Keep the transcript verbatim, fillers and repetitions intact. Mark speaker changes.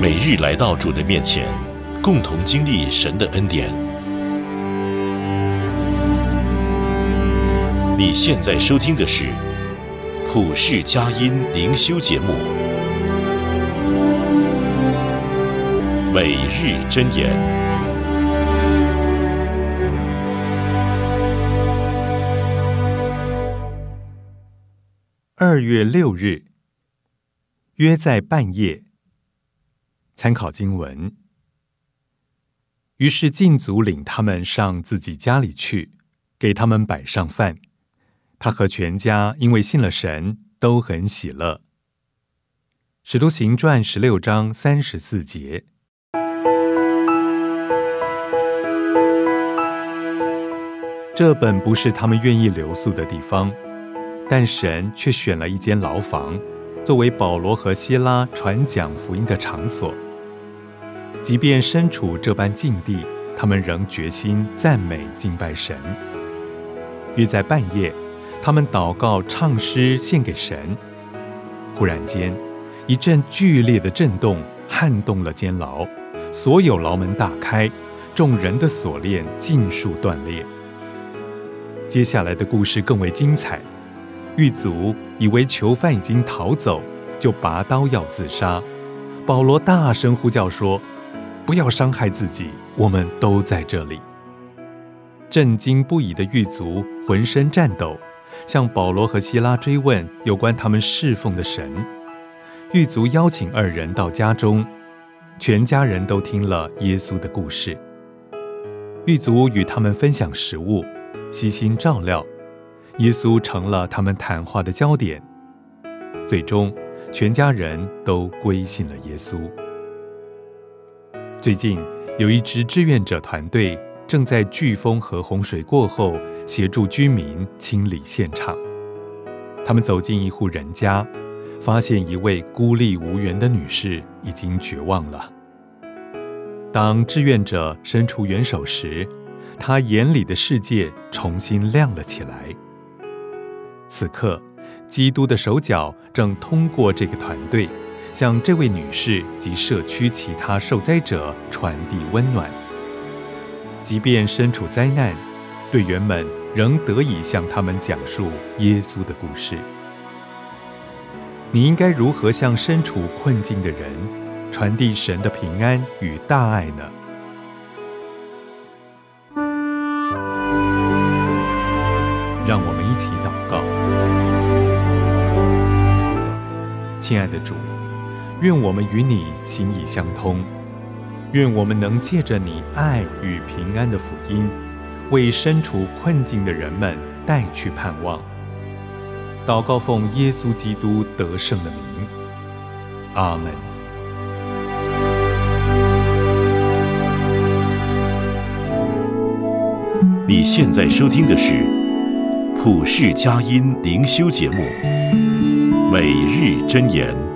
Speaker 1: 每日来到主的面前，共同经历神的恩典。你现在收听的是普世佳音灵修节目，每日箴言。
Speaker 2: 二月六日，约在半夜。参考经文。于是禁足领他们上自己家里去，给他们摆上饭。他和全家因为信了神，都很喜乐。使徒行传十六章三十四节。这本不是他们愿意留宿的地方，但神却选了一间牢房，作为保罗和西拉传讲福音的场所。即便身处这般境地，他们仍决心赞美敬拜神。约在半夜，他们祷告唱诗献给神。忽然间，一阵剧烈的震动撼动了监牢，所有牢门大开，众人的锁链尽数断裂。接下来的故事更为精彩。狱卒以为囚犯已经逃走，就拔刀要自杀。保罗大声呼叫说：不要伤害自己，我们都在这里。震惊不已的狱卒浑身颤抖，向保罗和西拉追问有关他们侍奉的神。狱卒邀请二人到家中，全家人都听了耶稣的故事。狱卒与他们分享食物，悉心照料，耶稣成了他们谈话的焦点。最终，全家人都归信了耶稣。最近有一支志愿者团队正在飓风和洪水过后协助居民清理现场。他们走进一户人家，发现一位孤立无援的女士已经绝望了。当志愿者伸出援手时，她眼里的世界重新亮了起来。此刻，基督的手脚正通过这个团队向这位女士及社区其他受灾者传递温暖。即便身处灾难，队员们仍得以向他们讲述耶稣的故事。你应该如何向身处困境的人传递神的平安与大爱呢？让我们一起祷告。亲爱的主，愿我们与你心意相通，愿我们能借着你爱与平安的福音，为身处困境的人们带去盼望。祷告奉耶稣基督得胜的名，阿们。
Speaker 1: 你现在收听的是普世佳音灵修节目，每日箴言。